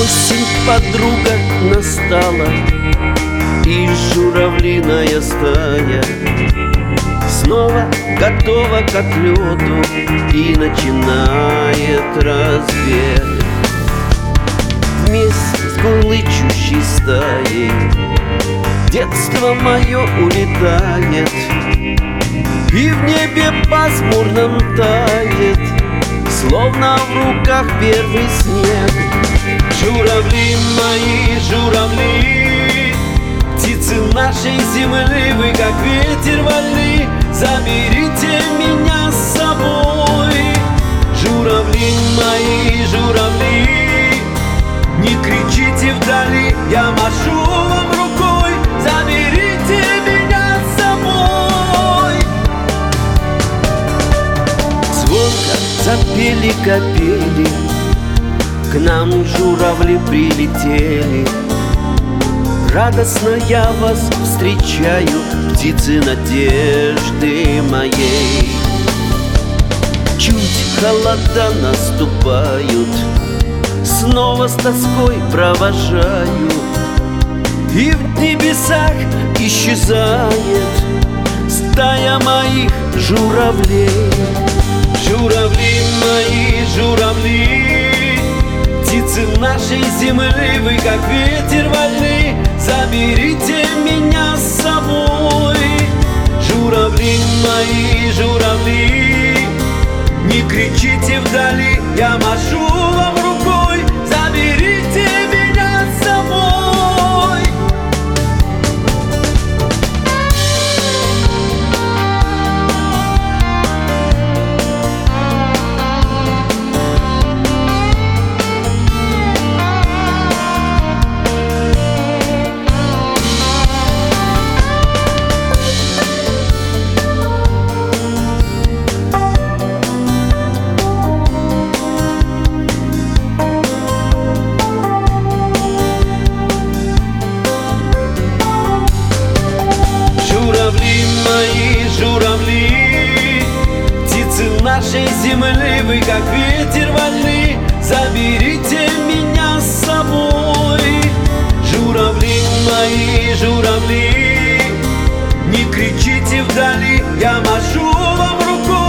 Осень, подруга, настала, и журавлиная стая снова готова к отлету и начинает разбег. Вместе с курлычущей стаей детство мое улетает, и в небе пасмурном тает, словно в руках первый снег. Журавли мои, журавли, птицы нашей земли, вы как ветер вольны, заберите меня с собой. Журавли мои, журавли, не кричите вдали, я машу вам рукой, заберите меня с собой. Звонко запели капели, к нам журавли прилетели. Радостно я вас встречаю, птицы надежды моей. Чуть холода наступают, снова с тоской провожаю, и в небесах исчезает стая моих журавлей. Журавли мои, журавли, птицы нашей земли, вы как ветер вольны, заберите меня с собой. Журавли мои, журавли, не кричите вдали, я машу вам рукой, заберите меня с собой. Журавли мои, журавли, птицы нашей земли, вы как ветер вольны, заберите меня с собой. Журавли мои, журавли, не кричите вдали, я машу вам рукой.